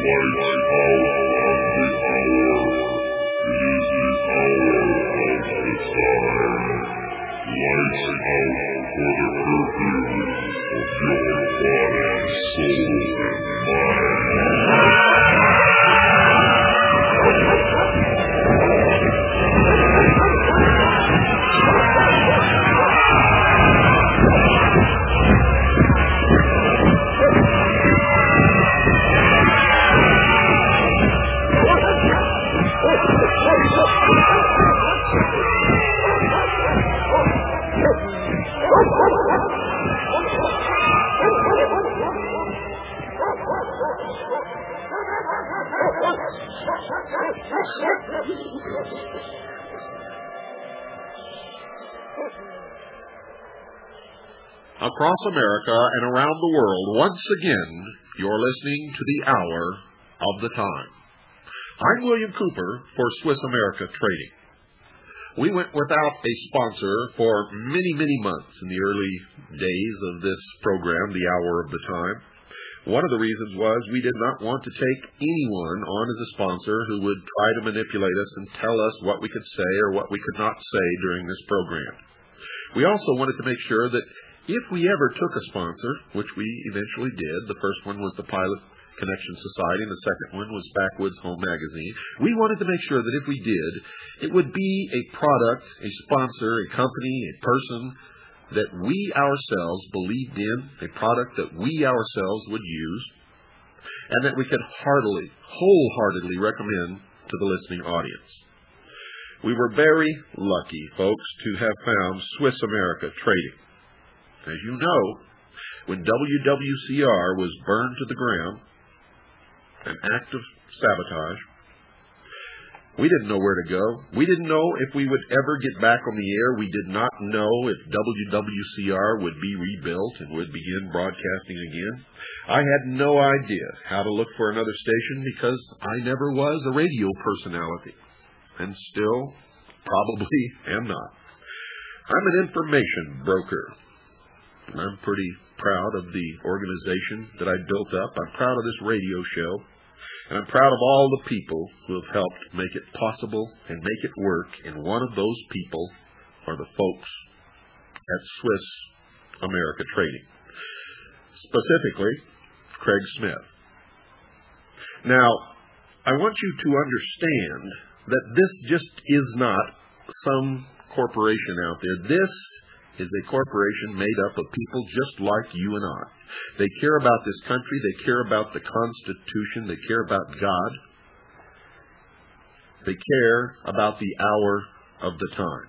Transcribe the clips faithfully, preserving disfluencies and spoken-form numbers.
Across America and around the world, once again, you're listening to the Hour of the Time. I'm William Cooper for Swiss America Trading. We went without a sponsor for many, many months in the early days of this program, the Hour of the Time. One of the reasons was we did not want to take anyone on as a sponsor who would try to manipulate us and tell us what we could say or what we could not say during this program. We also wanted to make sure that if we ever took a sponsor, which we eventually did, the first one was the Pilot Connection Society, and the second one was Backwoods Home Magazine, we wanted to make sure that if we did, it would be a product, a sponsor, a company, a person that we ourselves believed in, a product that we ourselves would use, and that we could heartily, wholeheartedly recommend to the listening audience. We were very lucky, folks, to have found Swiss America Trading. As you know, when W W C R was burned to the ground, an act of sabotage, we didn't know where to go. We didn't know if we would ever get back on the air. We did not know if W W C R would be rebuilt and would begin broadcasting again. I had no idea how to look for another station because I never was a radio personality, and still probably am not. I'm an information broker. I'm pretty proud of the organization that I built up. I'm proud of this radio show. And I'm proud of all the people who have helped make it possible and make it work. And one of those people are the folks at Swiss America Trading. Specifically, Craig Smith. Now, I want you to understand that this just is not some corporation out there. This is a corporation made up of people just like you and I. They care about this country. They care about the Constitution. They care about God. They care about the hour of the time.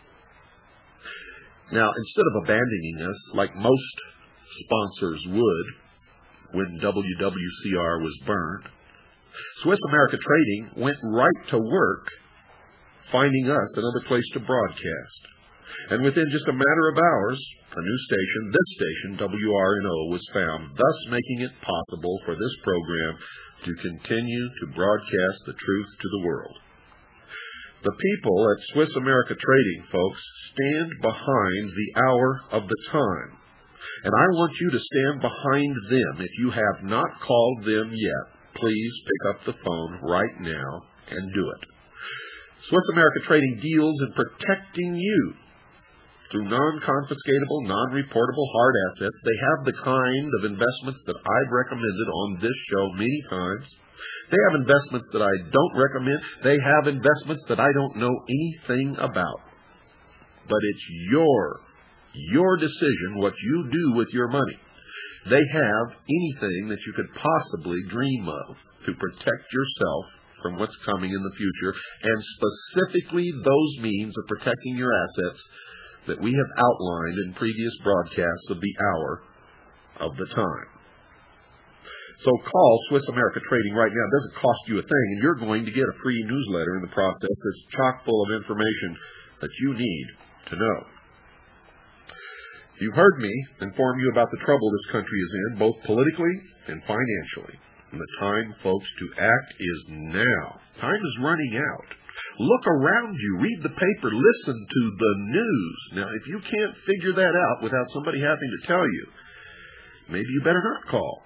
Now, instead of abandoning us like most sponsors would when W W C R was burned, Swiss America Trading went right to work finding us another place to broadcast. And within just a matter of hours, a new station, this station, W R N O, was found, thus making it possible for this program to continue to broadcast the truth to the world. The people at Swiss America Trading, folks, stand behind the hour of the time. And I want you to stand behind them. If you have not called them yet, please pick up the phone right now and do it. Swiss America Trading deals in protecting you through non-confiscatable, non-reportable hard assets. They have the kind of investments that I've recommended on this show many times. They have investments that I don't recommend. They have investments that I don't know anything about. But it's your, your decision what you do with your money. They have anything that you could possibly dream of to protect yourself from what's coming in the future, and specifically those means of protecting your assets that we have outlined in previous broadcasts of the hour of the time. So call Swiss America Trading right now. It doesn't cost you a thing, and you're going to get a free newsletter in the process that's chock full of information that you need to know. You've heard me inform you about the trouble this country is in, both politically and financially. And the time, folks, to act is now. Time is running out. Look around you. Read the paper. Listen to the news. Now, if you can't figure that out without somebody having to tell you, maybe you better not call.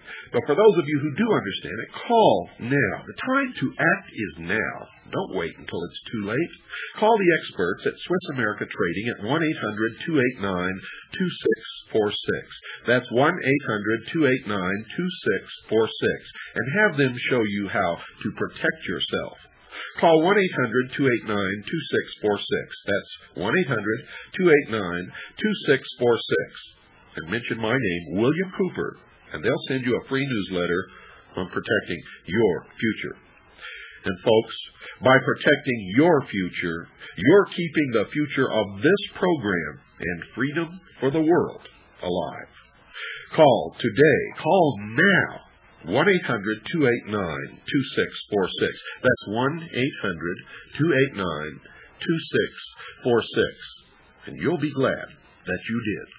But for those of you who do understand it, call now. The time to act is now. Don't wait until it's too late. Call the experts at Swiss America Trading at one eight hundred, two eight nine, two six four six. That's one eight hundred, two eight nine, two six four six. And have them show you how to protect yourself. Call one eight hundred, two eight nine, two six four six. That's one eight hundred, two eight nine, two six four six. And mention my name, William Cooper, and they'll send you a free newsletter on protecting your future. And folks, by protecting your future, you're keeping the future of this program and freedom for the world alive. Call today. Call now. one eight hundred, two eight nine, two six four six. That's one eight hundred, two eight nine, two six four six. And you'll be glad that you did.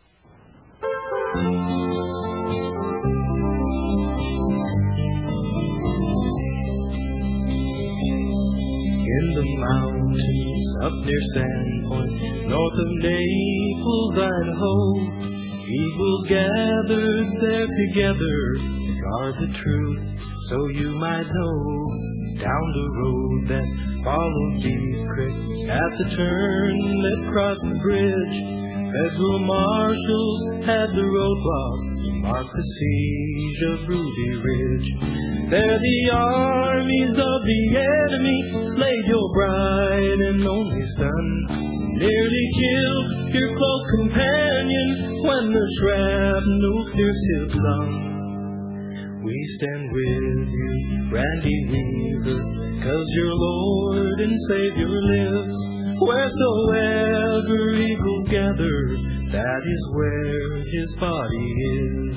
In the mountains up near Sandpoint, north of Naples, Idaho, eagles gathered there together to guard the truth, so you might know. Down the road that followed Deep Creek, at the turn that crossed the bridge, federal marshals had the roadblock to mark the siege of Ruby Ridge. There the armies of the enemy slayed your bright and only son, nearly killed your close companion when the shrapnel pierced his lung. We stand with you, Randy Weaver, 'cause your Lord and Savior lives. Wheresoever eagles gather, that is where his body is.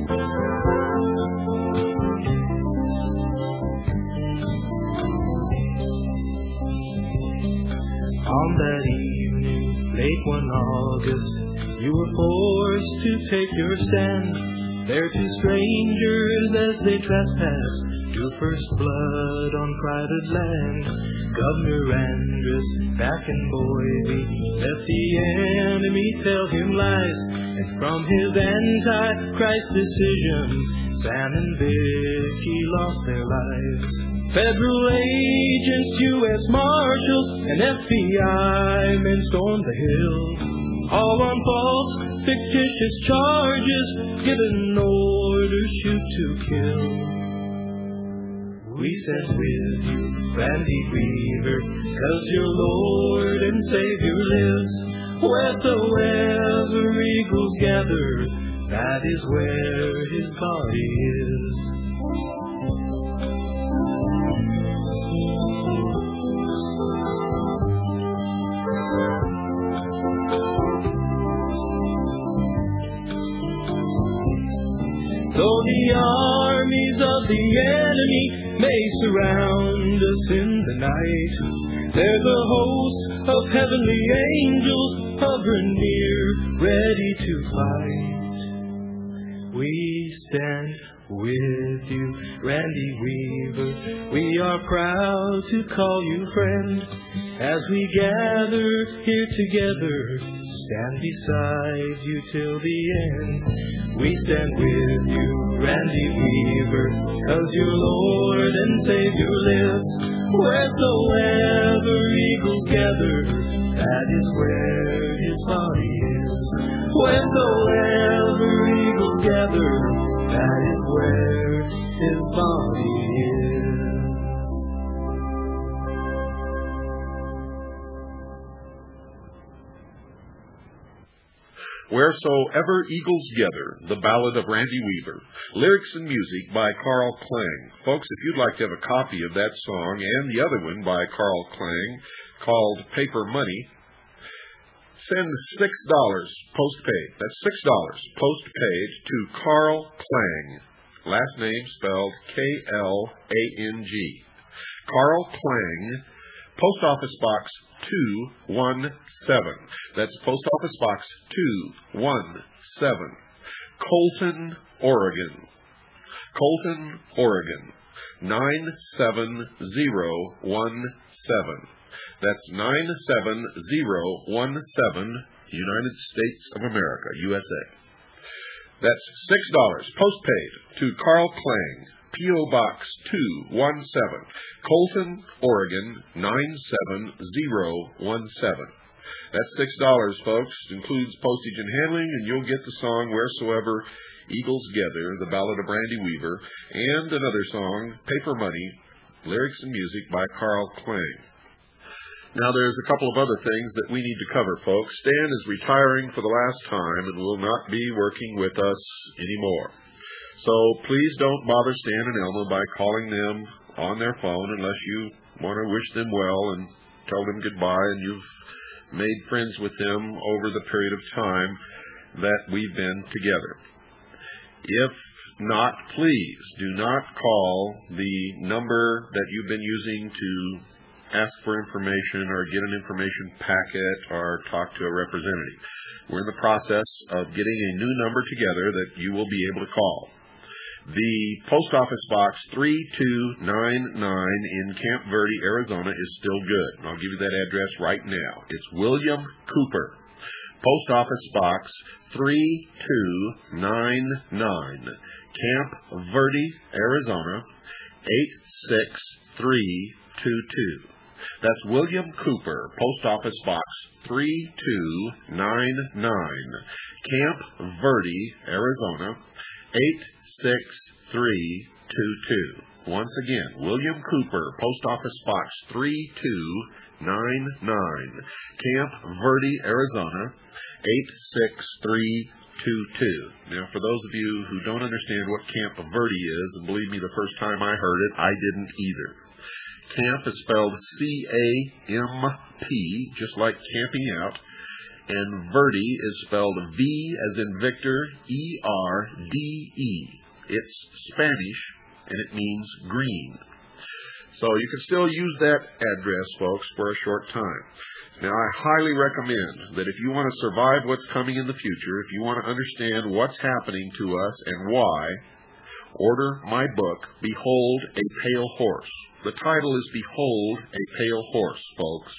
On that evening, late one August, you were forced to take your stand. There two strangers as they trespassed drew first blood on private land. Governor Andrus back in Boise let the enemy tell him lies, and from his anti-Christ decision, Sam and Vicky lost their lives. Federal agents, U S Marshals, and F B I men stormed the hill, all on false, fictitious charges, given orders shoot to kill. We stand with you, Randy Weaver, 'cause your Lord and Savior lives. Wheresoever eagles gather, that is where his body is. Though the armies of the enemy may surround us in the night, there's a host of heavenly angels hovering near, ready to fight. We stand with you, Randy Weaver. We are proud to call you friend. As we gather here together, stand beside you till the end. We stand with you, Randy Weaver, 'cause your Lord and Savior lives. Wheresoever eagles gather, that is where his body is. Wheresoever eagles gather, that is where his body is. Wheresoever Eagles Gather, the Ballad of Randy Weaver. Lyrics and music by Carl Klang. Folks, if you'd like to have a copy of that song and the other one by Carl Klang called Paper Money, send six dollars postpaid. That's six dollars postpaid to Carl Klang. Last name spelled K L A N G. Carl Klang, Post Office Box two one seven. That's Post Office Box two one seven. Colton, Oregon. Colton, Oregon. nine seven zero one seven. That's nine seven zero one seven, United States of America, U S A. That's six dollars postpaid to Carl Klang, P O. Box two one seven, Colton, Oregon nine seven zero one seven. That's six dollars, folks. Includes postage and handling, and you'll get the song Wheresoever Eagles Gather, the Ballad of Brandy Weaver, and another song, Paper Money, lyrics and music by Carl Klang. Now, there's a couple of other things that we need to cover, folks. Stan is retiring for the last time and will not be working with us anymore. So please don't bother Stan and Elma by calling them on their phone unless you want to wish them well and tell them goodbye and you've made friends with them over the period of time that we've been together. If not, please do not call the number that you've been using to ask for information or get an information packet or talk to a representative. We're in the process of getting a new number together that you will be able to call. The Post Office Box three two nine nine in Camp Verde, Arizona is still good. And I'll give you that address right now. It's William Cooper. Post Office Box three two nine nine, Camp Verde, Arizona, eight six three two two. That's William Cooper, Post Office Box three two nine nine, Camp Verde, Arizona, eight six three two two. Once again, William Cooper, Post Office Box three two nine nine, Camp Verde, Arizona, eight six three two two. Now, for those of you who don't understand what Camp Verde is, and believe me, the first time I heard it, I didn't either. Camp is spelled C A M P, just like camping out, and Verde is spelled V as in Victor, E R D E. It's Spanish, and it means green. So you can still use that address, folks, for a short time. Now, I highly recommend that if you want to survive what's coming in the future, if you want to understand what's happening to us and why, order my book, Behold a Pale Horse. The title is Behold a Pale Horse, folks.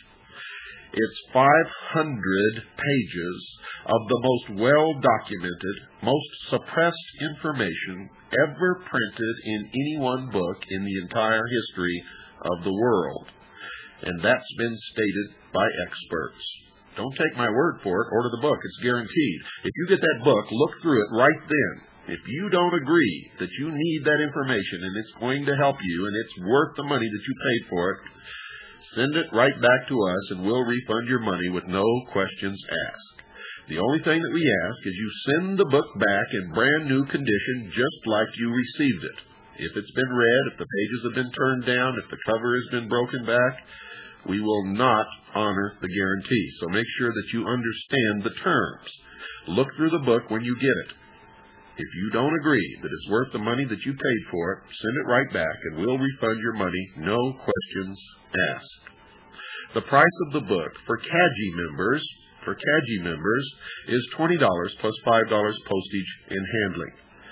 It's five hundred pages of the most well-documented, most suppressed information ever printed in any one book in the entire history of the world. And that's been stated by experts. Don't take my word for it. Order the book. It's guaranteed. If you get that book, look through it right then. If you don't agree that you need that information and it's going to help you and it's worth the money that you paid for it, send it right back to us and we'll refund your money with no questions asked. The only thing that we ask is you send the book back in brand new condition just like you received it. If it's been read, if the pages have been turned down, if the cover has been broken back, we will not honor the guarantee. So make sure that you understand the terms. Look through the book when you get it. If you don't agree that it's worth the money that you paid for it, send it right back and we'll refund your money, no questions asked. The price of the book for C A G I members, for C A G I members, is twenty dollars plus five dollars postage and handling.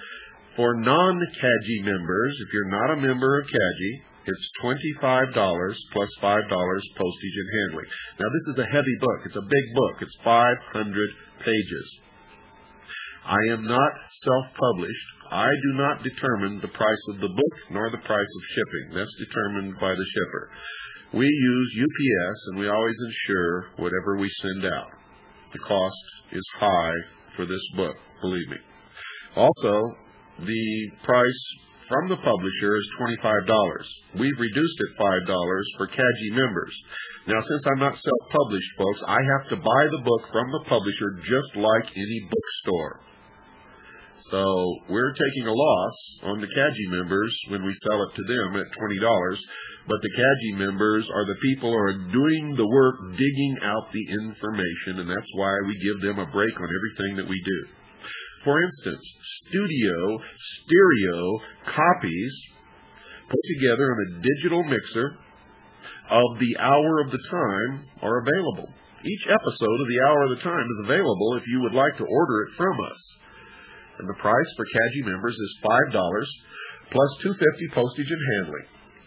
For non-C A G I members, if you're not a member of C A G I, it's twenty-five dollars plus five dollars postage and handling. Now, this is a heavy book. It's a big book. It's five hundred pages. I am not self-published. I do not determine the price of the book nor the price of shipping. That's determined by the shipper. We use U P S, and we always insure whatever we send out. The cost is high for this book, believe me. Also, the price from the publisher is twenty-five dollars. We've reduced it five dollars for C A G I members. Now, since I'm not self-published, folks, I have to buy the book from the publisher just like any bookstore. So we're taking a loss on the C A G I members when we sell it to them at twenty dollars, but the C A G I members are the people who are doing the work, digging out the information, and that's why we give them a break on everything that we do. For instance, studio, stereo copies put together in a digital mixer of The Hour of the Time are available. Each episode of The Hour of the Time is available if you would like to order it from us. And the price for C A G I members is five dollars plus two dollars and fifty cents postage and handling.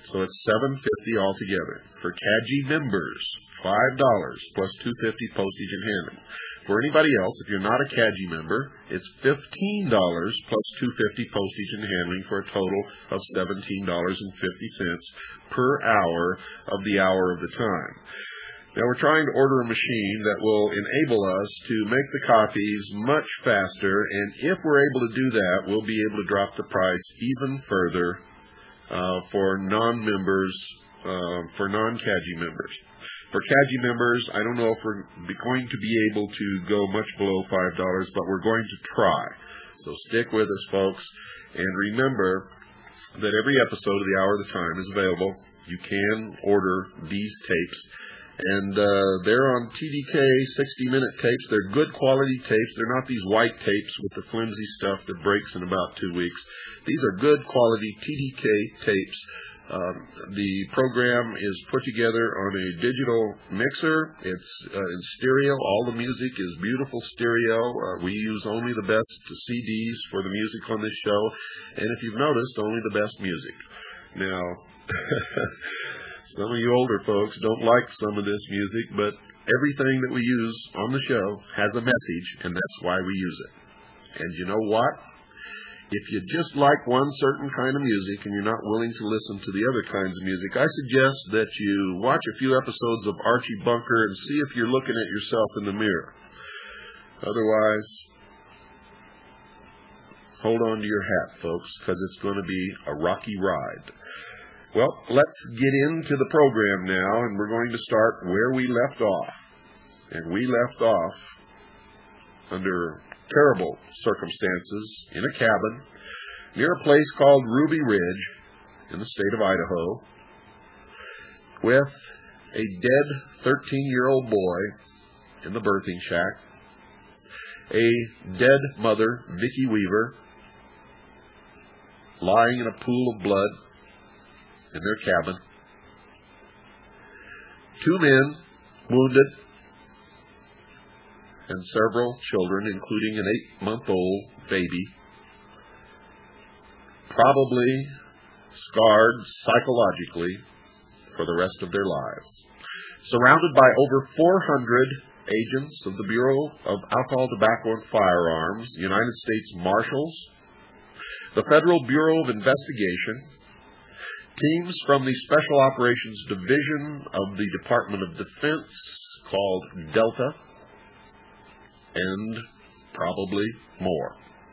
So it's seven dollars and fifty cents altogether. For C A G I members, five dollars plus two dollars and fifty cents postage and handling. For anybody else, if you're not a C A G I member, it's fifteen dollars plus two dollars and fifty cents postage and handling for a total of seventeen dollars and fifty cents per hour of the hour of the time. Now, we're trying to order a machine that will enable us to make the copies much faster, and if we're able to do that, we'll be able to drop the price even further uh, for non-members, uh, for non-C A G I members. For C A G I members, I don't know if we're going to be able to go much below five dollars, but we're going to try. So stick with us, folks, and remember that every episode of The Hour of the Time is available. You can order these tapes. And uh, they're on T D K sixty-minute tapes. They're good quality tapes. They're not these white tapes with the flimsy stuff that breaks in about two weeks. These are good quality T D K tapes. Um, the program is put together on a digital mixer. It's uh, in stereo. All the music is beautiful stereo. Uh, we use only the best C Ds for the music on this show. And if you've noticed, only the best music. Now... Some of you older folks don't like some of this music, but everything that we use on the show has a message, and that's why we use it. And you know what? If you just like one certain kind of music and you're not willing to listen to the other kinds of music, I suggest that you watch a few episodes of Archie Bunker and see if you're looking at yourself in the mirror. Otherwise, hold on to your hat, folks, because it's going to be a rocky ride. Well, let's get into the program now, and we're going to start where we left off. And we left off under terrible circumstances in a cabin near a place called Ruby Ridge in the state of Idaho with a dead thirteen-year-old boy in the birthing shack, a dead mother, Vicki Weaver, lying in a pool of blood in their cabin, two men wounded, and several children, including an eight-month-old baby, probably scarred psychologically for the rest of their lives. Surrounded by over four hundred agents of the Bureau of Alcohol, Tobacco, and Firearms, United States Marshals, the Federal Bureau of Investigation, teams from the Special Operations Division of the Department of Defense called Delta, and probably more.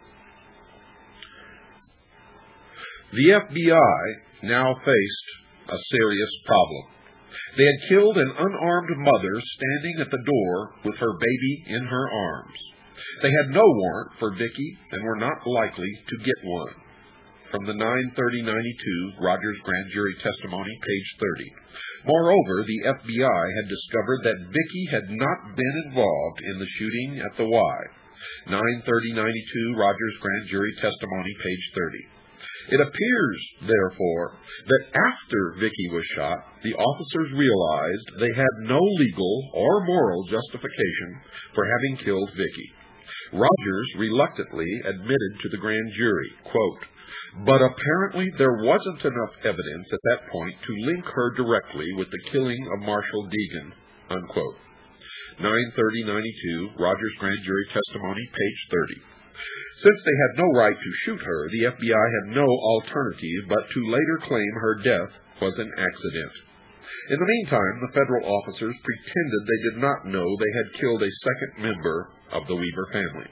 The F B I now faced a serious problem. They had killed an unarmed mother standing at the door with her baby in her arms. They had no warrant for Vicki and were not likely to get one. From the nine thirty ninety-two Rogers Grand Jury Testimony, page thirty. Moreover, the F B I had discovered that Vicki had not been involved in the shooting at the Y. nine thirty ninety-two Rogers Grand Jury Testimony, page thirty. It appears, therefore, that after Vicki was shot, the officers realized they had no legal or moral justification for having killed Vicki. Rogers reluctantly admitted to the grand jury, quote, "But apparently there wasn't enough evidence at that point to link her directly with the killing of Marshall Deegan," unquote. nine thirty ninety-two Rogers Grand Jury Testimony, page thirty. Since they had no right to shoot her, the F B I had no alternative but to later claim her death was an accident. In the meantime, the federal officers pretended they did not know they had killed a second member of the Weaver family.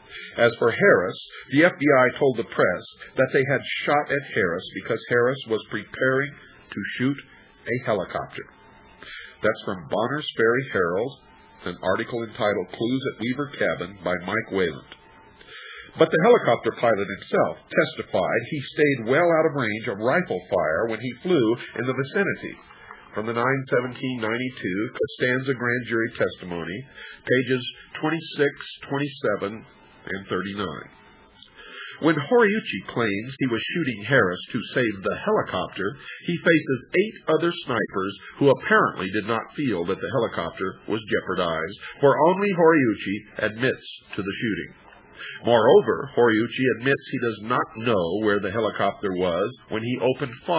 As for Harris, the F B I told the press that they had shot at Harris because Harris was preparing to shoot a helicopter. That's from Bonner's Ferry Herald, an article entitled Clues at Weaver Cabin by Mike Wayland. But the helicopter pilot himself testified he stayed well out of range of rifle fire when he flew in the vicinity. From the nine seventeen ninety-two Costanza Grand Jury Testimony, pages twenty-six, twenty-seven, and thirty-nine. When Horiuchi claims he was shooting Harris to save the helicopter, he faces eight other snipers who apparently did not feel that the helicopter was jeopardized, for only Horiuchi admits to the shooting. Moreover, Horiuchi admits he does not know where the helicopter was when he opened fire.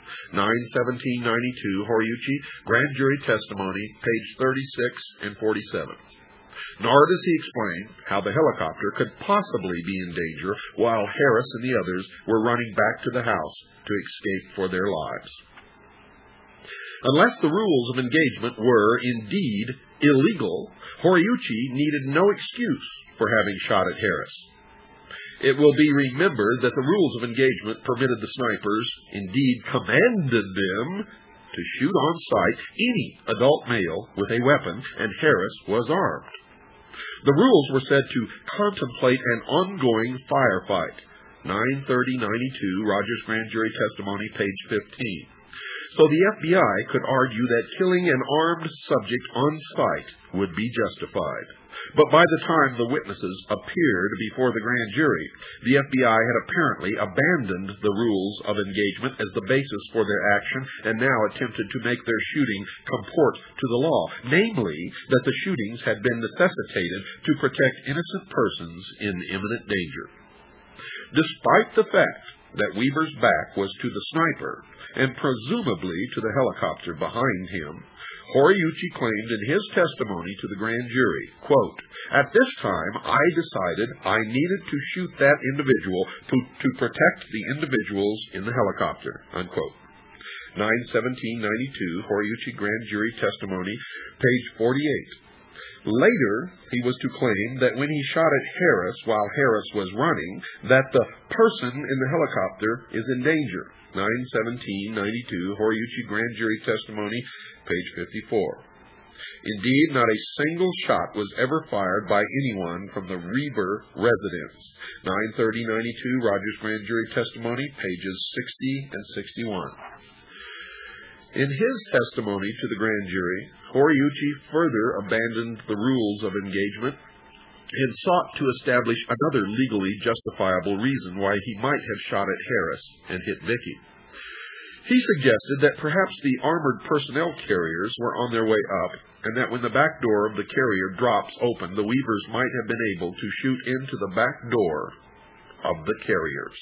nine seventeen ninety-two, Horiuchi, Grand Jury Testimony, page thirty-six and forty-seven. Nor does he explain how the helicopter could possibly be in danger while Harris and the others were running back to the house to escape for their lives. Unless the rules of engagement were indeed illegal, Horiuchi needed no excuse for having shot at Harris. It will be remembered that the rules of engagement permitted the snipers, indeed commanded them, to shoot on sight any adult male with a weapon, and Harris was armed. The rules were said to contemplate an ongoing firefight. nine thirty ninety-two, Rogers Grand Jury Testimony, page fifteen. So the F B I could argue that killing an armed subject on sight would be justified. But by the time the witnesses appeared before the grand jury, the F B I had apparently abandoned the rules of engagement as the basis for their action and now attempted to make their shooting comport to the law, namely that the shootings had been necessitated to protect innocent persons in imminent danger. Despite the fact that Weaver's back was to the sniper, and presumably to the helicopter behind him, Horiuchi claimed in his testimony to the grand jury, quote, "At this time, I decided I needed to shoot that individual to, to protect the individuals in the helicopter," unquote. nine seventeen ninety-two, Horiuchi Grand Jury Testimony, page forty-eight. Later, he was to claim that when he shot at Harris while Harris was running, that the person in the helicopter is in danger. nine seventeen ninety-two, Horiuchi Grand Jury Testimony, page fifty-four. Indeed, not a single shot was ever fired by anyone from the Weaver residence. nine thirty ninety-two, Rogers Grand Jury Testimony, pages sixty and sixty-one. In his testimony to the grand jury, Horiuchi further abandoned the rules of engagement and sought to establish another legally justifiable reason why he might have shot at Harris and hit Vicky. He suggested that perhaps the armored personnel carriers were on their way up, and that when the back door of the carrier drops open, the Weavers might have been able to shoot into the back door of the carriers.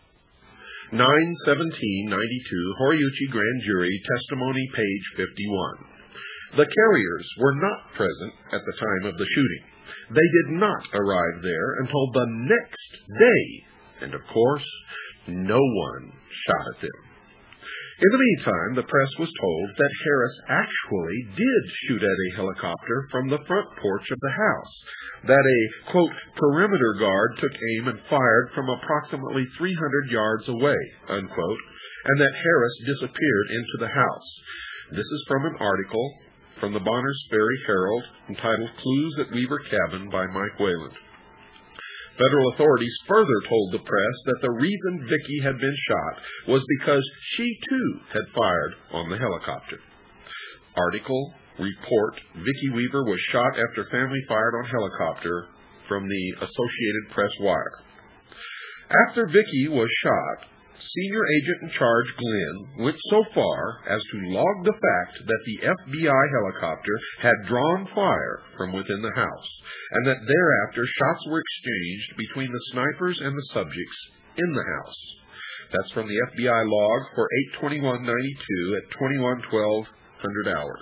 nine seventeen ninety-two, Horiuchi Grand Jury Testimony, page fifty-one. The carriers were not present at the time of the shooting. They did not arrive there until the next day, and of course, no one shot at them. In the meantime, the press was told that Harris actually did shoot at a helicopter from the front porch of the house, that a, quote, perimeter guard took aim and fired from approximately three hundred yards away, unquote, and that Harris disappeared into the house. This is from an article from the Bonners Ferry Herald entitled Clues at Weaver Cabin by Mike Wayland. Federal authorities further told the press that the reason Vicky had been shot was because she too had fired on the helicopter. Article, report, Vicky Weaver was shot after family fired on helicopter, from the Associated Press Wire. After Vicky was shot, Senior Agent in Charge Glenn went so far as to log the fact that the F B I helicopter had drawn fire from within the house, and that thereafter shots were exchanged between the snipers and the subjects in the house. That's from the F B I log for eight twenty-one ninety-two at twenty-one twelve hundred hours.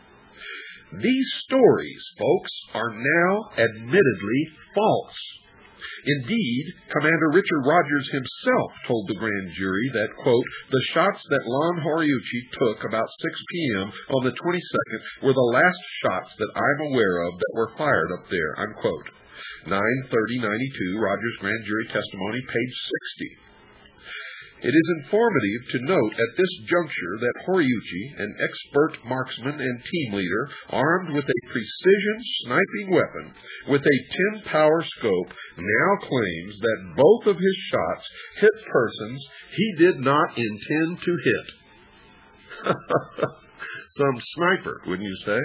These stories, folks, are now admittedly false. Indeed, Commander Richard Rogers himself told the grand jury that, quote, the shots that Lon Horiuchi took about six p.m. on the twenty-second were the last shots that I'm aware of that were fired up there, unquote. nine thirty ninety-two, Rogers Grand Jury Testimony, page sixty. It is informative to note at this juncture that Horiuchi, an expert marksman and team leader, armed with a precision sniping weapon with a ten power scope, now claims that both of his shots hit persons he did not intend to hit. Some sniper, wouldn't you say?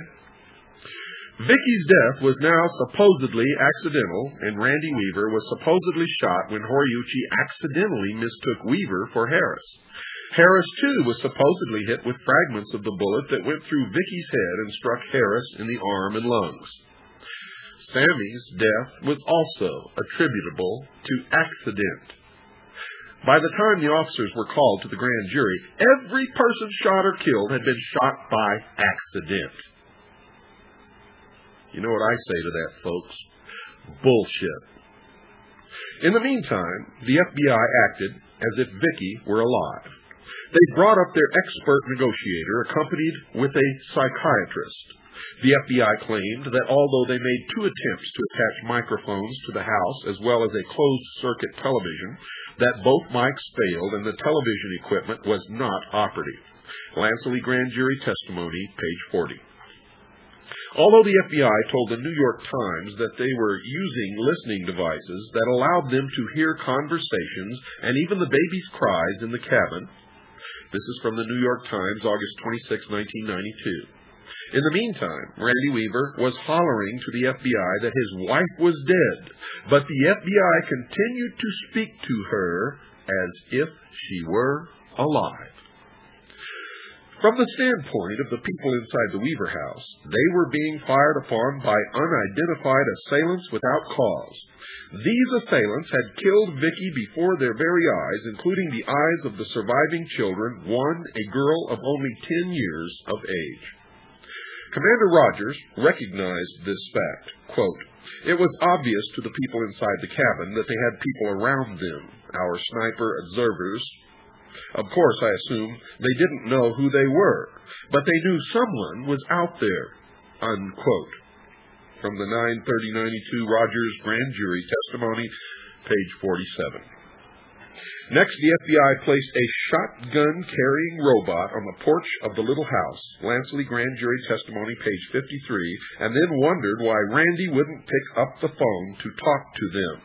Vicky's death was now supposedly accidental, and Randy Weaver was supposedly shot when Horiuchi accidentally mistook Weaver for Harris. Harris, too, was supposedly hit with fragments of the bullet that went through Vicky's head and struck Harris in the arm and lungs. Sammy's death was also attributable to accident. By the time the officers were called to the grand jury, every person shot or killed had been shot by accident. You know what I say to that, folks? Bullshit. In the meantime, the F B I acted as if Vicky were alive. They brought up their expert negotiator, accompanied with a psychiatrist. The F B I claimed that although they made two attempts to attach microphones to the house as well as a closed-circuit television, that both mics failed and the television equipment was not operative. Lansley Grand Jury Testimony, page forty. Although the F B I told the New York Times that they were using listening devices that allowed them to hear conversations and even the baby's cries in the cabin, this is from the New York Times, August twenty-sixth, nineteen ninety-two. In the meantime, Randy Weaver was hollering to the F B I that his wife was dead, but the F B I continued to speak to her as if she were alive. From the standpoint of the people inside the Weaver house, they were being fired upon by unidentified assailants without cause. These assailants had killed Vicky before their very eyes, including the eyes of the surviving children, one a girl of only ten years of age. Commander Rogers recognized this fact. Quote, "It was obvious to the people inside the cabin that they had people around them, our sniper observers. Of course, I assume they didn't know who they were, but they knew someone was out there." Unquote. From the nine thirty ninety-two Rogers Grand Jury Testimony, page forty-seven. Next, the F B I placed a shotgun-carrying robot on the porch of the little house, Lansley Grand Jury Testimony, page fifty-three, and then wondered why Randy wouldn't pick up the phone to talk to them.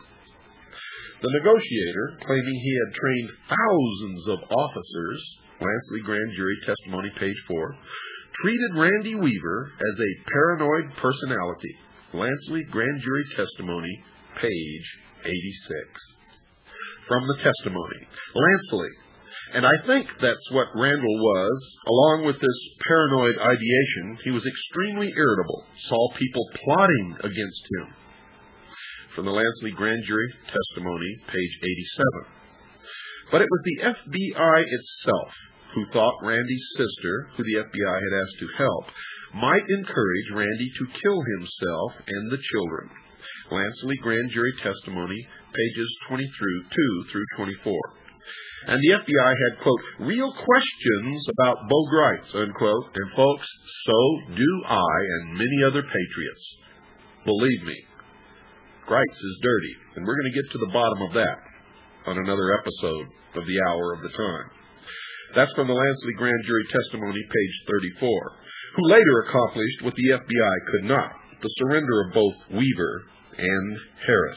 The negotiator, claiming he had trained thousands of officers, Lansley Grand Jury Testimony, page four, treated Randy Weaver as a paranoid personality, Lansley Grand Jury Testimony, page eighty-six. From the testimony, Lansley, and I think that's what Randall was, along with this paranoid ideation, he was extremely irritable, saw people plotting against him. From the Lansley Grand Jury Testimony, page eighty-seven. But it was the F B I itself who thought Randy's sister, who the F B I had asked to help, might encourage Randy to kill himself and the children. Lansley Grand Jury Testimony, pages twenty-two through twenty-four. And the F B I had, quote, "real questions about Bo Gritz," unquote, and folks, so do I and many other patriots. Believe me, Gritz is dirty, and we're going to get to the bottom of that on another episode of the Hour of the Time. That's from the Lansley Grand Jury Testimony, page thirty-four, who later accomplished what the F B I could not, the surrender of both Weaver and Harris.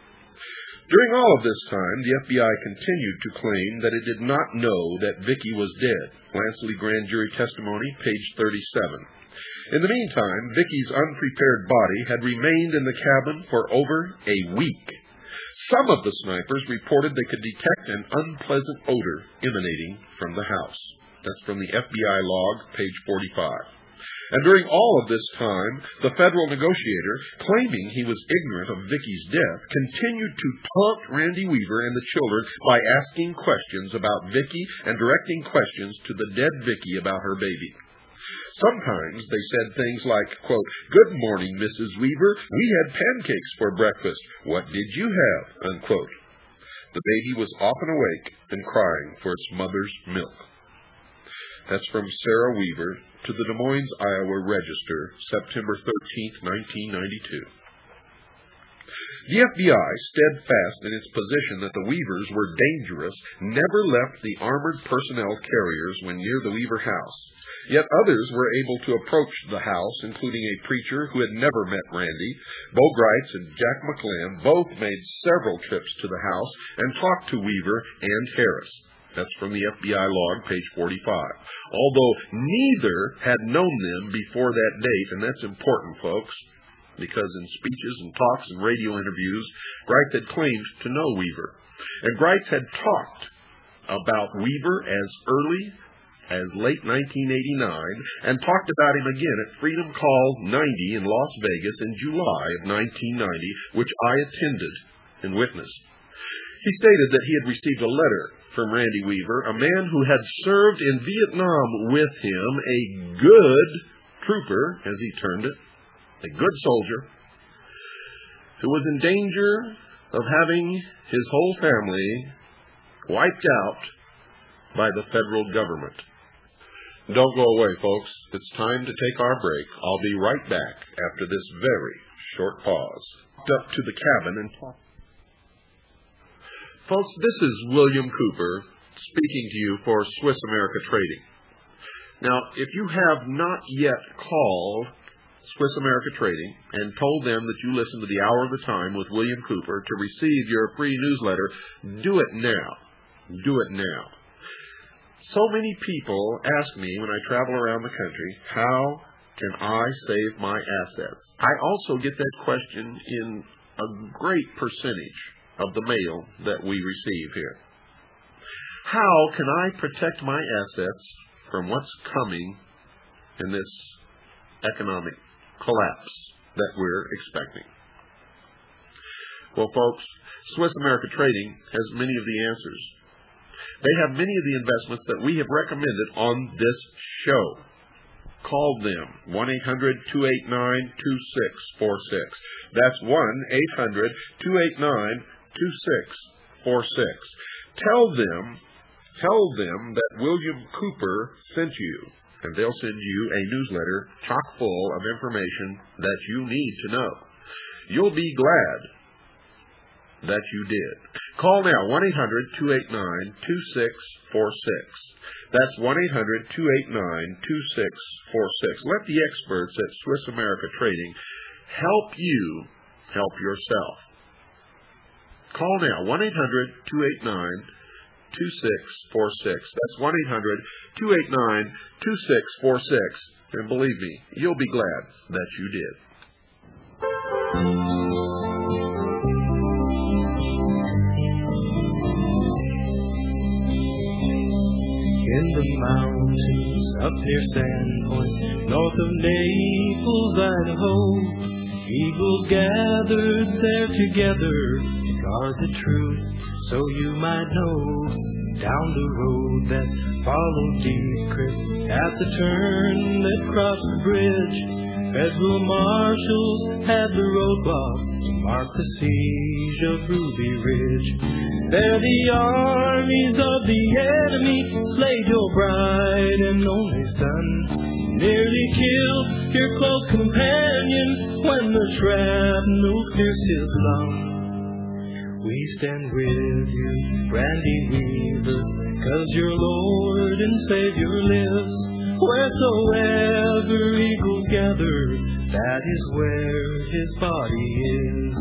During all of this time, the F B I continued to claim that it did not know that Vicky was dead. Lansley Grand Jury Testimony, page thirty-seven. In the meantime, Vicky's unprepared body had remained in the cabin for over a week. Some of the snipers reported they could detect an unpleasant odor emanating from the house. That's from the F B I log, page forty-five. And during all of this time, the federal negotiator, claiming he was ignorant of Vicky's death, continued to taunt Randy Weaver and the children by asking questions about Vicky and directing questions to the dead Vicky about her baby. Sometimes they said things like, quote, "Good morning, Missus Weaver. We had pancakes for breakfast. What did you have?" unquote. The baby was often awake and crying for its mother's milk. That's from Sarah Weaver to the Des Moines, Iowa Register, September thirteenth, nineteen ninety-two. The F B I, steadfast in its position that the Weavers were dangerous, never left the armored personnel carriers when near the Weaver house. Yet others were able to approach the house, including a preacher who had never met Randy. Bo Gritz and Jack McLean both made several trips to the house and talked to Weaver and Harris. That's from the F B I log, page forty-five. Although neither had known them before that date, and that's important, folks, because in speeches and talks and radio interviews, Gritz had claimed to know Weaver. And Gritz had talked about Weaver as early as late nineteen eighty-nine, and talked about him again at Freedom Call ninety in Las Vegas in July of nineteen ninety, which I attended and witnessed. He stated that he had received a letter from Randy Weaver, a man who had served in Vietnam with him, a good trooper, as he termed it, a good soldier, who was in danger of having his whole family wiped out by the federal government. Don't go away, folks. It's time to take our break. I'll be right back after this very short pause. Up to the cabin and talk. Folks, this is William Cooper speaking to you for Swiss America Trading. Now, if you have not yet called Swiss America Trading and told them that you listen to the Hour of the Time with William Cooper to receive your free newsletter, do it now. Do it now. So many people ask me when I travel around the country, how can I save my assets? I also get that question in a great percentage of the mail that we receive here. How can I protect my assets from what's coming in this economic collapse that we're expecting? Well, folks, Swiss America Trading has many of the answers. They have many of the investments that we have recommended on this show. Call them, one eight hundred, two eight nine, two six four six. That's one eight hundred, two eight nine, two six four six. Tell them, tell them that William Cooper sent you, and they'll send you a newsletter chock full of information that you need to know. You'll be glad that you did. Call now, one eight hundred, two eight nine, two six four six. That's one eight hundred, two eight nine, two six four six. Let the experts at Swiss America Trading help you help yourself. Call now, one eight hundred, two eight nine, two six four six. That's one eight hundred, two eight nine, two six four six. And believe me, you'll be glad that you did. In the mountains up near Sandpoint, north of Naples, Idaho, eagles gathered there together to guard the truth, so you might know. Down the road that followed Deep Creek, at the turn that crossed the bridge, federal marshals had the roadblock to mark the siege of Ruby Ridge. There the armies of the enemy slayed your bright and only son, nearly killed your close companion when the shrapnel pierced his lung. We stand with you, Randy Weaver, 'cause your Lord and Savior lives. Wheresoever eagles gather, that is where his body is.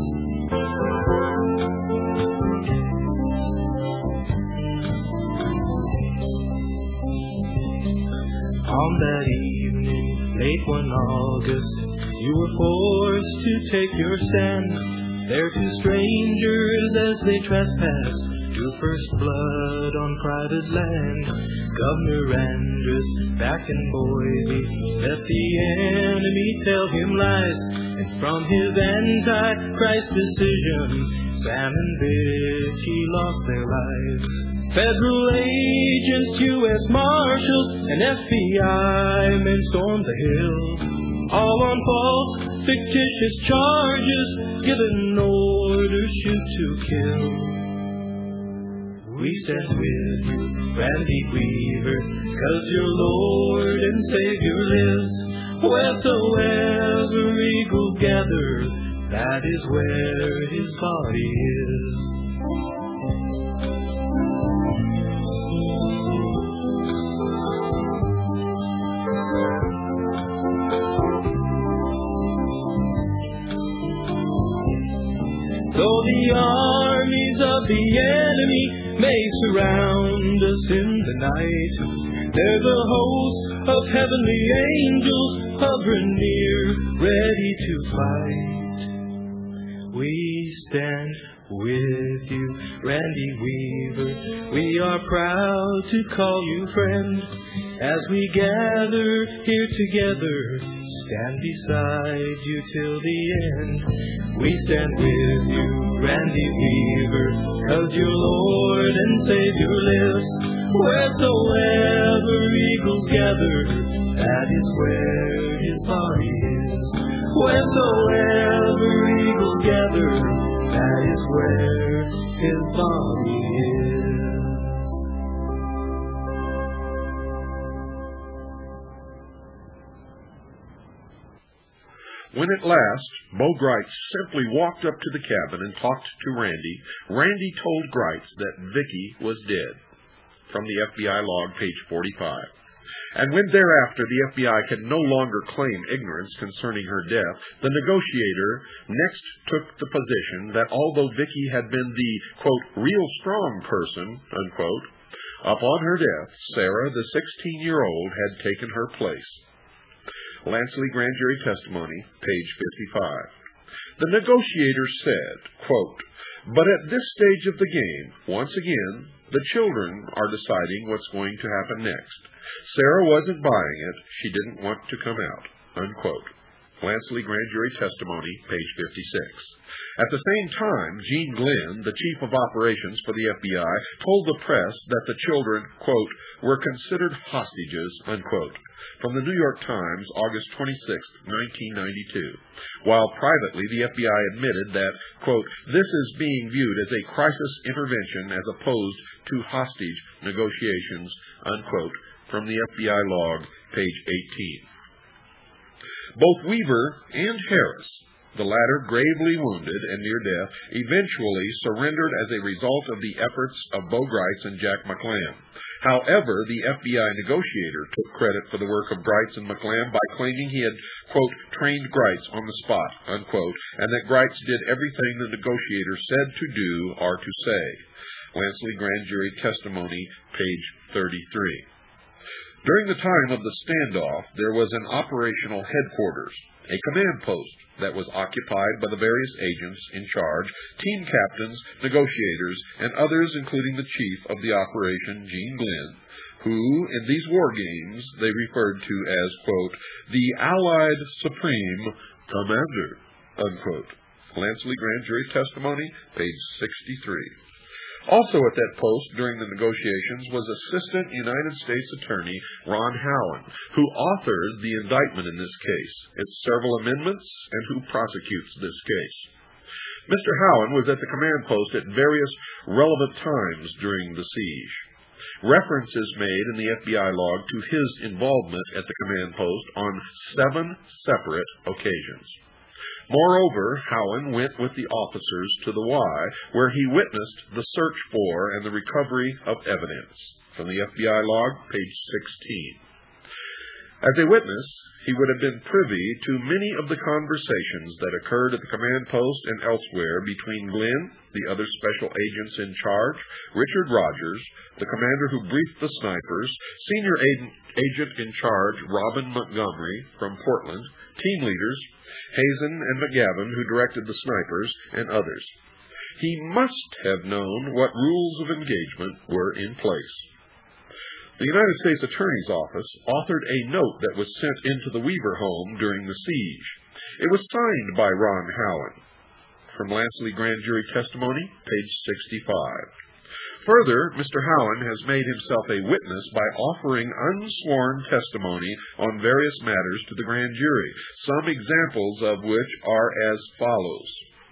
On that evening, late one August, you were forced to take your stand. There two strangers as they trespassed, drew first blood on private land. Governor Andrus back in Boise let the enemy tell him lies, and from his anti-Christ decision, Sam and Vichy lost their lives. Federal agents, U S Marshals, and F B I men stormed the hill, all on false, fictitious charges, given orders shoot to kill. We stand with you, Randy Weaver, 'cause your Lord and Savior lives. Wheresoever eagles gather, that is where his body is. Though the armies of the enemy may surround us in the night, they're the host of heavenly angels hovering near, ready to fight. We stand with you, Randy Weaver. We are proud to call you friend. As we gather here together, stand beside you till the end. We stand with you, Randy Weaver, 'cause your Lord and Savior lives. Wheresoever eagles gather, that is where his body is. Wheresoever eagles gather, that is where his body is. When at last Bo Gritz simply walked up to the cabin and talked to Randy, Randy told Gritz that Vicky was dead. From the F B I log, page forty-five. And when thereafter the F B I could no longer claim ignorance concerning her death, the negotiator next took the position that although Vicky had been the, quote, real strong person, unquote, upon her death, Sarah, the sixteen-year-old, had taken her place. Lansley Grand Jury Testimony, page fifty-five. The negotiator said, quote, but at this stage of the game, once again, the children are deciding what's going to happen next. Sarah wasn't buying it. She didn't want to come out, unquote. Lansley Grand Jury Testimony, page fifty-six. At the same time, Gene Glenn, the chief of operations for the F B I, told the press that the children, quote, were considered hostages, unquote, from the New York Times, August twenty-sixth, nineteen ninety-two. While privately, the F B I admitted that, quote, this is being viewed as a crisis intervention as opposed to hostage negotiations, unquote, from the F B I log, page eighteen. Both Weaver and Harris, the latter gravely wounded and near death, eventually surrendered as a result of the efforts of Bo Gritz and Jack McLamb. However, the F B I negotiator took credit for the work of Gritz and McLamb by claiming he had, quote, trained Gritz on the spot, unquote, and that Gritz did everything the negotiator said to do or to say. Lansley Grand Jury Testimony, page thirty-three. During the time of the standoff, there was an operational headquarters, a command post that was occupied by the various agents in charge, team captains, negotiators, and others, including the chief of the operation, Gene Glenn, who, in these war games, they referred to as, quote, the Allied Supreme Commander, unquote. Lansley Grand Jury Testimony, page sixty-three. Also at that post during the negotiations was Assistant United States Attorney Ron Howen, who authored the indictment in this case, its several amendments, and who prosecutes this case. Mister Howen was at the command post at various relevant times during the siege. Reference is made in the F B I log to his involvement at the command post on seven separate occasions. Moreover, Howen went with the officers to the Y, where he witnessed the search for and the recovery of evidence. From the F B I log, page sixteen. As a witness, he would have been privy to many of the conversations that occurred at the command post and elsewhere between Glenn, the other special agents in charge, Richard Rogers, the commander who briefed the snipers, senior agent in charge Robin Montgomery from Portland, team leaders, Hazen and McGavin, who directed the snipers, and others. He must have known what rules of engagement were in place. The United States Attorney's Office authored a note that was sent into the Weaver home during the siege. It was signed by Ron Howen. From Lansley Grand Jury Testimony, page sixty-five. Further, Mister Howen has made himself a witness by offering unsworn testimony on various matters to the grand jury, some examples of which are as follows.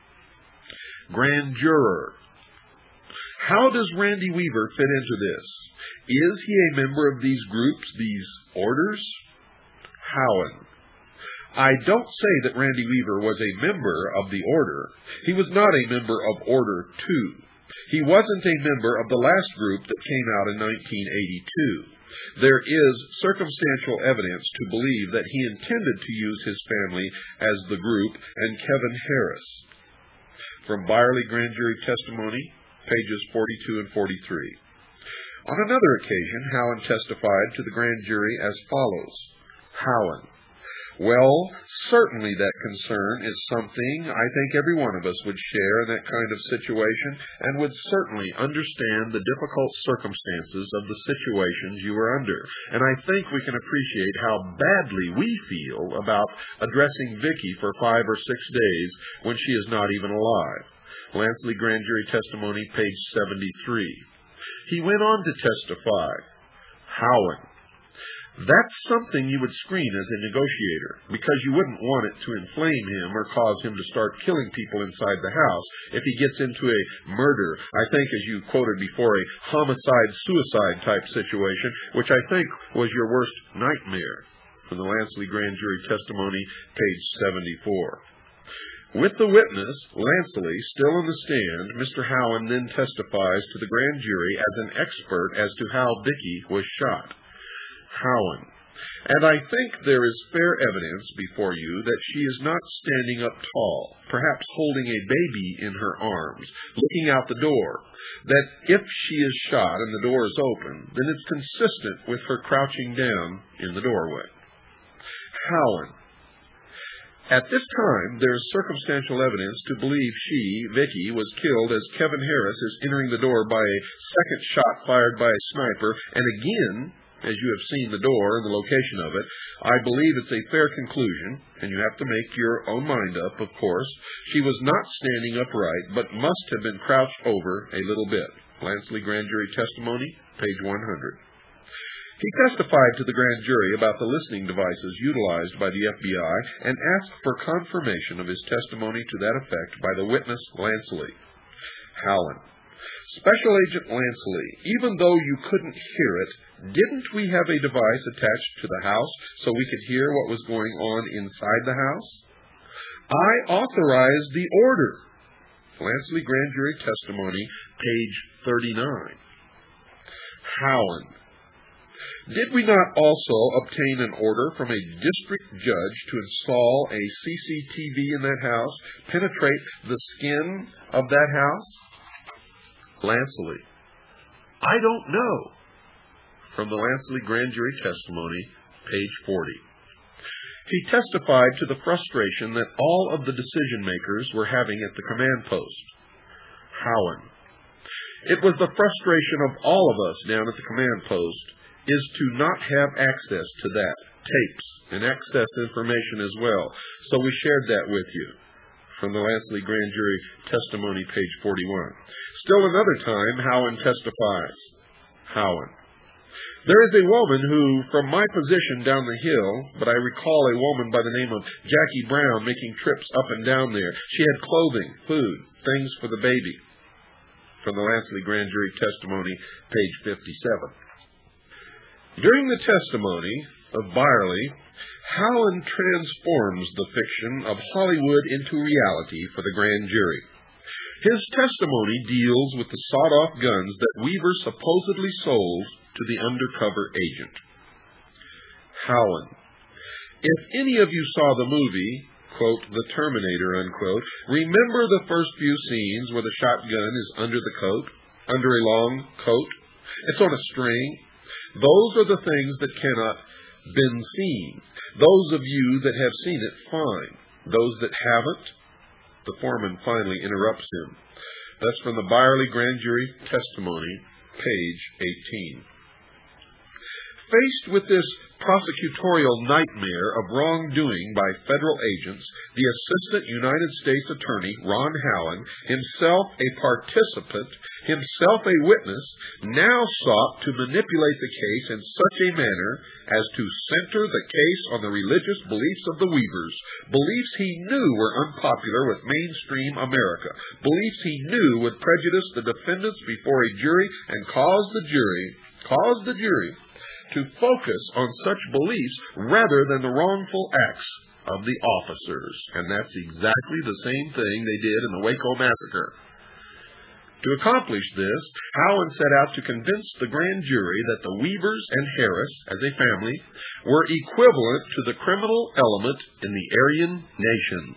Grand Juror. How does Randy Weaver fit into this? Is he a member of these groups, these orders? Howen. I don't say that Randy Weaver was a member of the order. He was not a member of Order two. He wasn't a member of the last group that came out in nineteen eighty-two. There is circumstantial evidence to believe that he intended to use his family as the group and Kevin Harris. From Byerly Grand Jury Testimony, pages forty-two and forty-three. On another occasion, Howen testified to the grand jury as follows. Howen. Well, certainly that concern is something I think every one of us would share in that kind of situation, and would certainly understand the difficult circumstances of the situations you are under. And I think we can appreciate how badly we feel about addressing Vicki for five or six days when she is not even alive. Lansley Grand Jury Testimony, page seventy-three. He went on to testify, Howen, that's something you would screen as a negotiator, because you wouldn't want it to inflame him or cause him to start killing people inside the house if he gets into a murder, I think, as you quoted before, a homicide-suicide type situation, which I think was your worst nightmare. From the Lansley Grand Jury Testimony, page seventy-four. With the witness, Lansley, still in the stand, Mister Howen then testifies to the grand jury as an expert as to how Vicki was shot. Howen, and I think there is fair evidence before you that she is not standing up tall, perhaps holding a baby in her arms, looking out the door, that if she is shot and the door is open, then it's consistent with her crouching down in the doorway. Howen, at this time, there is circumstantial evidence to believe she, Vicki, was killed as Kevin Harris is entering the door by a second shot fired by a sniper, and again, as you have seen the door and the location of it, I believe it's a fair conclusion, and you have to make your own mind up, of course. She was not standing upright, but must have been crouched over a little bit. Lansley Grand Jury Testimony, page one hundred. He testified to the grand jury about the listening devices utilized by the F B I and asked for confirmation of his testimony to that effect by the witness, Lansley. Howen, Special Agent Lansley, even though you couldn't hear it, didn't we have a device attached to the house so we could hear what was going on inside the house? I authorized the order. Lansley Grand Jury Testimony, page thirty-nine. Howen, did we not also obtain an order from a district judge to install a C C T V in that house, penetrate the skin of that house? Lansley, I don't know. From the Lansley Grand Jury Testimony, page forty. He testified to the frustration that all of the decision-makers were having at the command post. Howen, it was the frustration of all of us down at the command post is to not have access to that, tapes, and access information as well. So we shared that with you. From the Lansley Grand Jury Testimony, page forty-one. Still another time, Howen testifies. Howen, there is a woman who, from my position down the hill, but I recall a woman by the name of Jackie Brown making trips up and down there. She had clothing, food, things for the baby. From the Lansley Grand Jury Testimony, page fifty-seven. During the testimony of Byerly, Howen transforms the fiction of Hollywood into reality for the grand jury. His testimony deals with the sawed-off guns that Weaver supposedly sold to the undercover agent. Howen, if any of you saw the movie, quote, The Terminator, unquote, remember the first few scenes where the shotgun is under the coat, under a long coat? It's on a string. Those are the things that cannot been seen. Those of you that have seen it, fine. Those that haven't, the foreman finally interrupts him. That's from the Byerly Grand Jury Testimony, page eighteen. Faced with this prosecutorial nightmare of wrongdoing by federal agents, the Assistant United States Attorney, Ron Howen, himself a participant, himself a witness, now sought to manipulate the case in such a manner as to center the case on the religious beliefs of the Weavers, beliefs he knew were unpopular with mainstream America, beliefs he knew would prejudice the defendants before a jury and cause the jury, cause the jury to focus on such beliefs rather than the wrongful acts of the officers. And that's exactly the same thing they did in the Waco massacre. To accomplish this, Howen set out to convince the grand jury that the Weavers and Harris, as a family, were equivalent to the criminal element in the Aryan nations.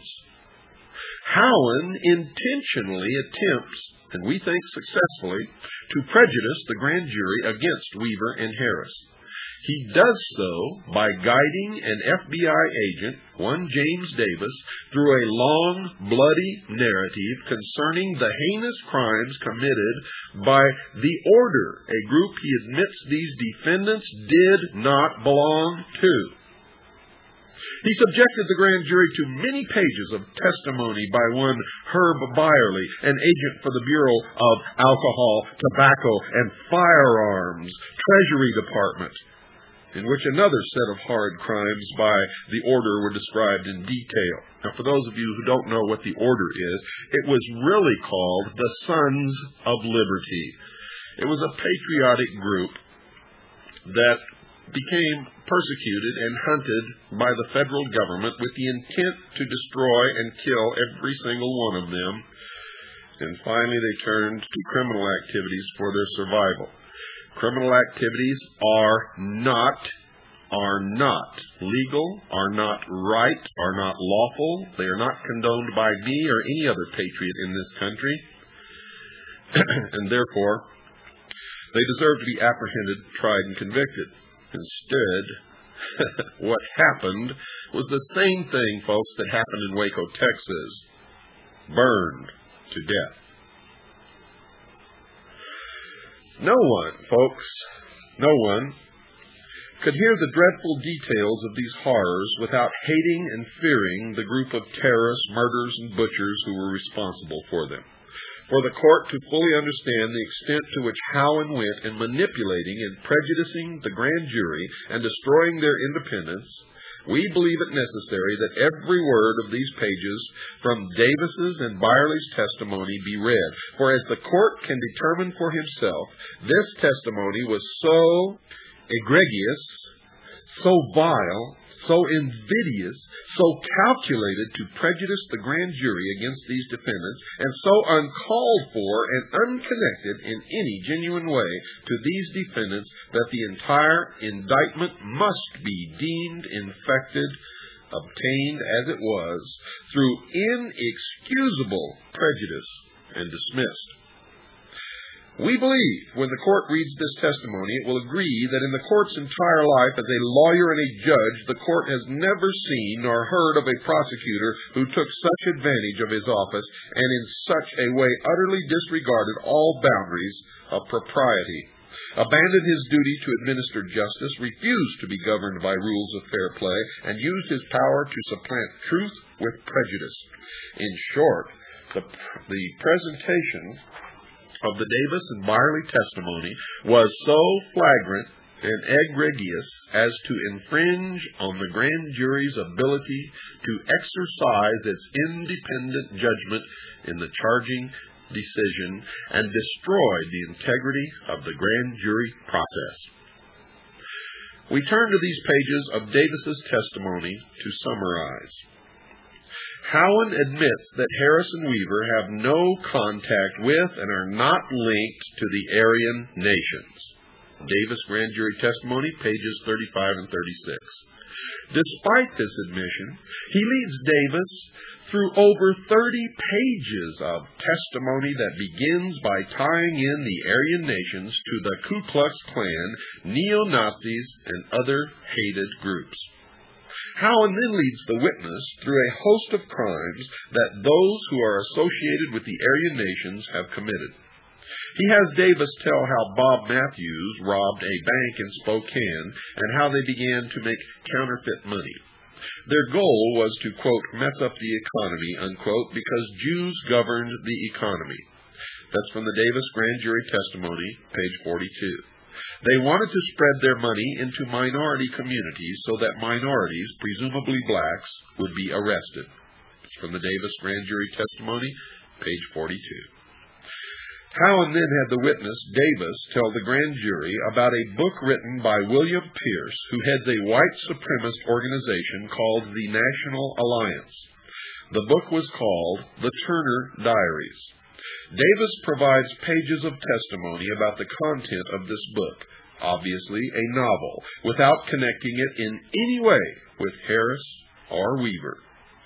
Howen intentionally attempts, and we think successfully, to prejudice the grand jury against Weaver and Harris. He does so by guiding an F B I agent, one James Davis, through a long, bloody narrative concerning the heinous crimes committed by The Order, a group he admits these defendants did not belong to. He subjected the grand jury to many pages of testimony by one Herb Byerly, an agent for the Bureau of Alcohol, Tobacco, and Firearms, Treasury Department, in which another set of horrid crimes by The Order were described in detail. Now, for those of you who don't know what The Order is, it was really called the Sons of Liberty. It was a patriotic group that became persecuted and hunted by the federal government with the intent to destroy and kill every single one of them. And finally, they turned to criminal activities for their survival. Criminal activities are not, are not legal, are not right, are not lawful. They are not condoned by me or any other patriot in this country. And therefore, they deserve to be apprehended, tried, and convicted. Instead, what happened was the same thing, folks, that happened in Waco, Texas. Burned to death. No one, folks, no one could hear the dreadful details of these horrors without hating and fearing the group of terrorists, murderers, and butchers who were responsible for them. For the court to fully understand the extent to which Howen went in manipulating and prejudicing the grand jury and destroying their independence, we believe it necessary that every word of these pages from Davis's and Byerly's testimony be read. For as the court can determine for himself, this testimony was so egregious, so vile, so invidious, so calculated to prejudice the grand jury against these defendants, and so uncalled for and unconnected in any genuine way to these defendants, that the entire indictment must be deemed infected, obtained as it was, through inexcusable prejudice, and dismissed. We believe when the court reads this testimony, it will agree that in the court's entire life as a lawyer and a judge, the court has never seen nor heard of a prosecutor who took such advantage of his office and in such a way utterly disregarded all boundaries of propriety, abandoned his duty to administer justice, refused to be governed by rules of fair play, and used his power to supplant truth with prejudice. In short, the, the presentation of the Davis and Byerly testimony was so flagrant and egregious as to infringe on the grand jury's ability to exercise its independent judgment in the charging decision and destroy the integrity of the grand jury process. We turn to these pages of Davis's testimony to summarize. Howen admits that Harris and Weaver have no contact with and are not linked to the Aryan nations. Davis Grand Jury Testimony, pages thirty-five and thirty-six. Despite this admission, he leads Davis through over thirty pages of testimony that begins by tying in the Aryan nations to the Ku Klux Klan, neo-Nazis, and other hated groups. Howen then leads the witness through a host of crimes that those who are associated with the Aryan nations have committed. He has Davis tell how Bob Matthews robbed a bank in Spokane and how they began to make counterfeit money. Their goal was to, quote, mess up the economy, unquote, because Jews governed the economy. That's from the Davis Grand Jury Testimony, page forty-two. They wanted to spread their money into minority communities so that minorities, presumably blacks, would be arrested. It's from the Davis Grand Jury Testimony, page forty-two. Howen then had the witness, Davis, tell the grand jury about a book written by William Pierce, who heads a white supremacist organization called the National Alliance. The book was called The Turner Diaries. Davis provides pages of testimony about the content of this book, obviously a novel, without connecting it in any way with Harris or Weaver.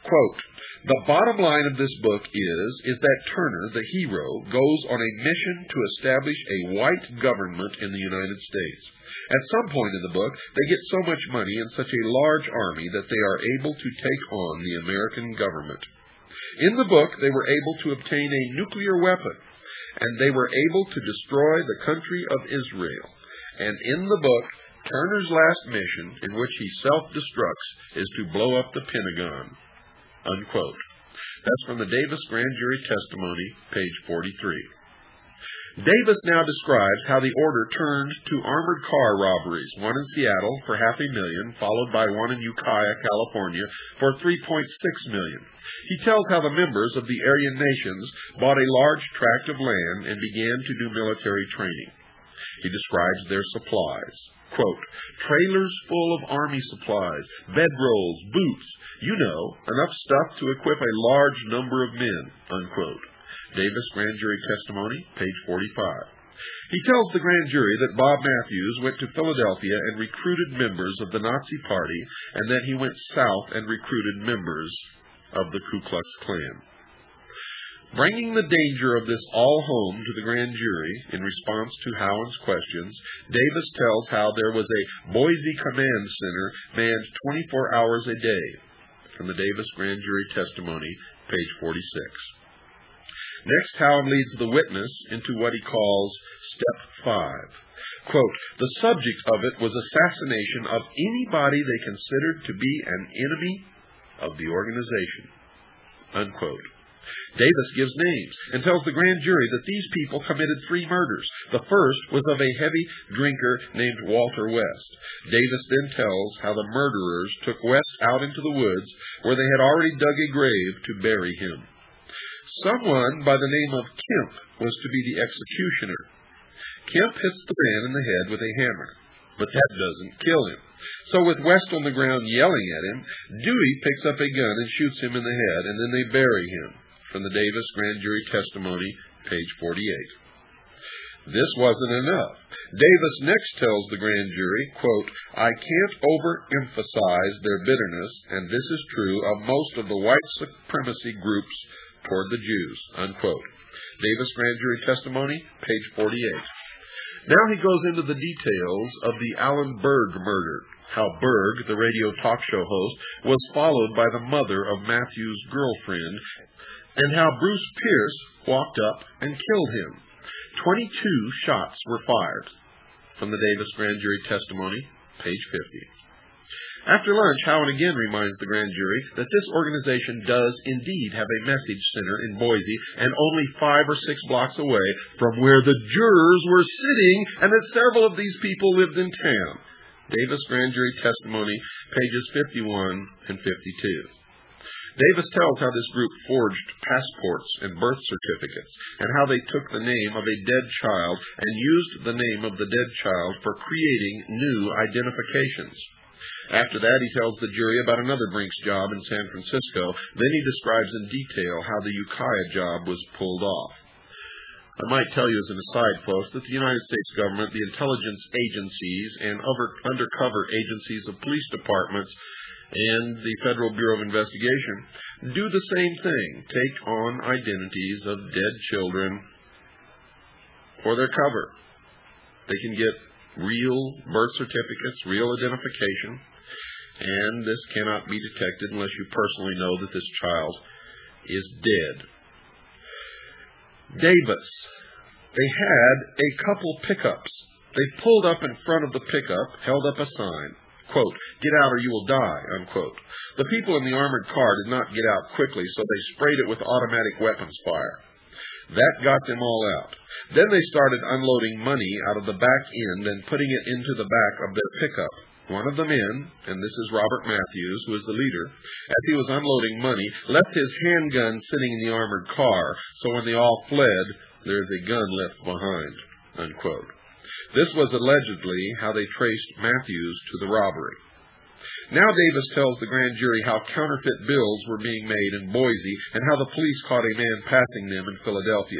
Quote, "The bottom line of this book is, is that Turner, the hero, goes on a mission to establish a white government in the United States. At some point in the book, they get so much money and such a large army that they are able to take on the American government. In the book, they were able to obtain a nuclear weapon, and they were able to destroy the country of Israel. And in the book, Turner's last mission, in which he self-destructs, is to blow up the Pentagon." Unquote. That's from the Davis Grand Jury Testimony, page forty-three. Davis now describes how the order turned to armored car robberies, one in Seattle for half a million, followed by one in Ukiah, California, for three point six million. He tells how the members of the Aryan nations bought a large tract of land and began to do military training. He describes their supplies. Quote, "Trailers full of army supplies, bedrolls, boots, you know, enough stuff to equip a large number of men." Unquote. Davis Grand Jury Testimony, page forty-five. He tells the grand jury that Bob Matthews went to Philadelphia and recruited members of the Nazi Party, and that he went south and recruited members of the Ku Klux Klan. Bringing the danger of this all home to the grand jury in response to Howland's questions, Davis tells how there was a Boise Command Center manned twenty-four hours a day. From the Davis Grand Jury Testimony, page forty-six. Next, Howland leads the witness into what he calls Step five. Quote, "The subject of it was assassination of anybody they considered to be an enemy of the organization." Unquote. Davis gives names and tells the grand jury that these people committed three murders. The first was of a heavy drinker named Walter West. Davis then tells how the murderers took West out into the woods where they had already dug a grave to bury him. Someone by the name of Kemp was to be the executioner. Kemp hits the man in the head with a hammer, but that doesn't kill him. So with West on the ground yelling at him, Dewey picks up a gun and shoots him in the head, and then they bury him. From the Davis Grand Jury Testimony, page forty-eight. This wasn't enough. Davis next tells the grand jury, quote, "I can't overemphasize their bitterness, and this is true of most of the white supremacy groups toward the Jews." Unquote. Davis Grand Jury Testimony, page forty-eight. Now he goes into the details of the Alan Berg murder, how Berg, the radio talk show host, was followed by the mother of Matthew's girlfriend, and how Bruce Pierce walked up and killed him. Twenty-two shots were fired. From the Davis Grand Jury Testimony, page fifty. After lunch, Howland again reminds the grand jury that this organization does indeed have a message center in Boise and only five or six blocks away from where the jurors were sitting, and that several of these people lived in town. Davis Grand Jury Testimony, pages fifty-one and fifty-two. Davis tells how this group forged passports and birth certificates, and how they took the name of a dead child and used the name of the dead child for creating new identifications. After that, he tells the jury about another Brinks job in San Francisco. Then he describes in detail how the Ukiah job was pulled off. I might tell you as an aside, folks, that the United States government, the intelligence agencies, and other undercover agencies of police departments, and the Federal Bureau of Investigation do the same thing, take on identities of dead children for their cover. They can get real birth certificates, real identification, and this cannot be detected unless you personally know that this child is dead. Davis, they had a couple pickups. They pulled up in front of the pickup, held up a sign, quote, "Get out or you will die," unquote. The people in the armored car did not get out quickly, so they sprayed it with automatic weapons fire. That got them all out. Then they started unloading money out of the back end and putting it into the back of their pickup. One of the men, and this is Robert Matthews, who was the leader, as he was unloading money, left his handgun sitting in the armored car, so when they all fled, there is a gun left behind, unquote. This was allegedly how they traced Matthews to the robbery. Now Davis tells the grand jury how counterfeit bills were being made in Boise and how the police caught a man passing them in Philadelphia.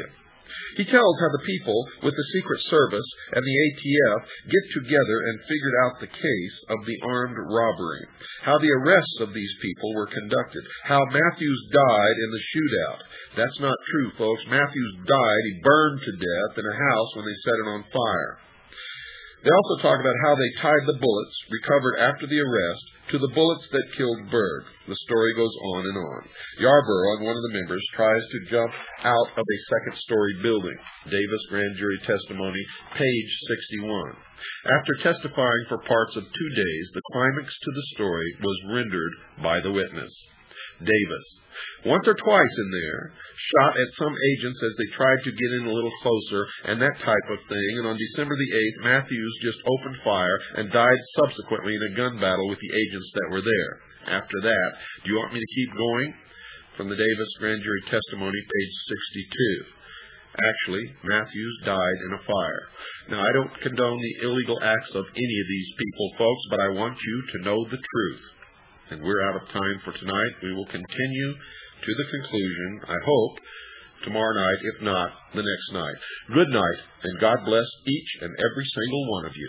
He tells how the people with the Secret Service and the A T F get together and figured out the case of the armed robbery, how the arrests of these people were conducted, how Matthews died in the shootout. That's not true, folks. Matthews died. He burned to death in a house when they set it on fire. They also talk about how they tied the bullets recovered after the arrest to the bullets that killed Byrd. The story goes on and on. Yarborough, one of the members, tries to jump out of a second-story building. Davis grand jury testimony, page sixty-one. After testifying for parts of two days, the climax to the story was rendered by the witness. Davis, once or twice in there, shot at some agents as they tried to get in a little closer and that type of thing, and on December the eighth, Matthews just opened fire and died subsequently in a gun battle with the agents that were there. After that, do you want me to keep going? From the Davis grand jury testimony, page sixty-two. Actually, Matthews died in a fire. Now, I don't condone the illegal acts of any of these people, folks, but I want you to know the truth. And we're out of time for tonight. We will continue to the conclusion, I hope, tomorrow night, if not, the next night. Good night, and God bless each and every single one of you.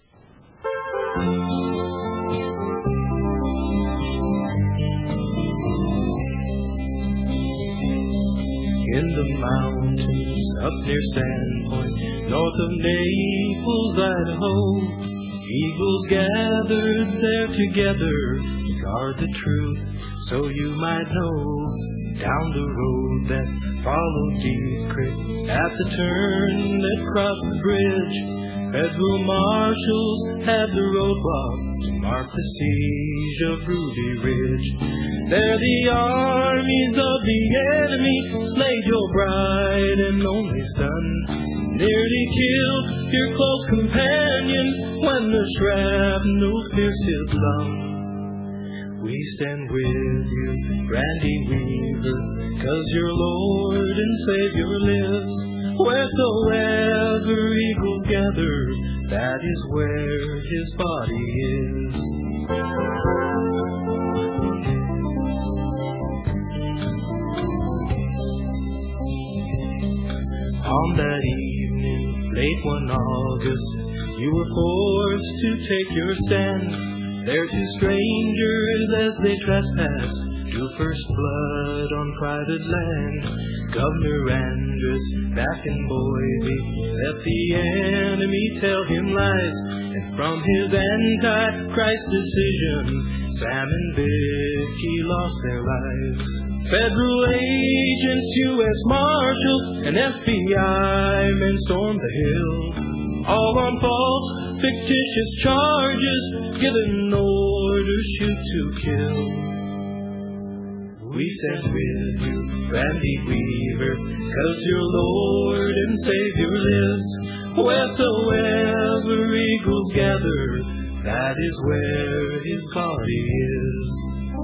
In the mountains up near Sandpoint, north of Naples, Idaho, eagles gathered there together, guard the truth, so you might know. Down the road that followed Deep Creek, at the turn that crossed the bridge, federal marshals had the roadblock to mark the siege of Ruby Ridge. There the armies of the enemy slayed your bride and only son, nearly killed your close companion when the shrapnel pierced his lung. We stand with you, Randy Weaver, 'cause your Lord and Savior lives. Wheresoever eagles gather, that is where his body is. On that evening, late one August, you were forced to take your stand. There two strangers as they trespassed drew first blood on private land. Governor Andrus back in Boise let the enemy tell him lies, and from his anti-Christ decision, Sam and Vicky lost their lives. Federal agents, U S Marshals, and F B I men stormed the hill, all on false, fictitious charges, given orders shoot to kill. We stand with you, Randy Weaver, 'cause your Lord and Savior lives. Wheresoever eagles gather, that is where his body is.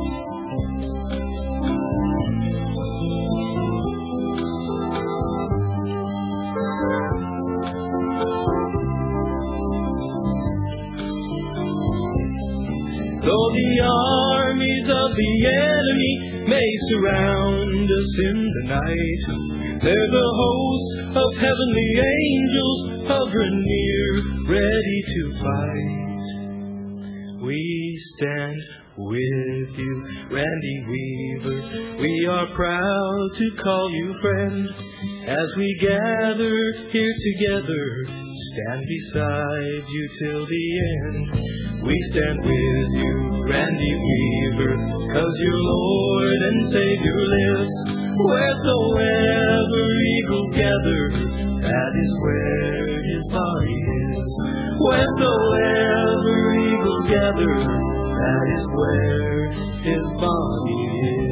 Though the armies of the enemy may surround us in the night, they're the host of heavenly angels hovering near, ready to fight. We stand with you, Randy Weaver. We are proud to call you friend. As we gather here together, stand beside you till the end. We stand with you, Randy Weaver, 'cause your Lord and Savior lives. Wheresoever eagles gather, that is where his body is. Wheresoever eagles gather, that is where his body is.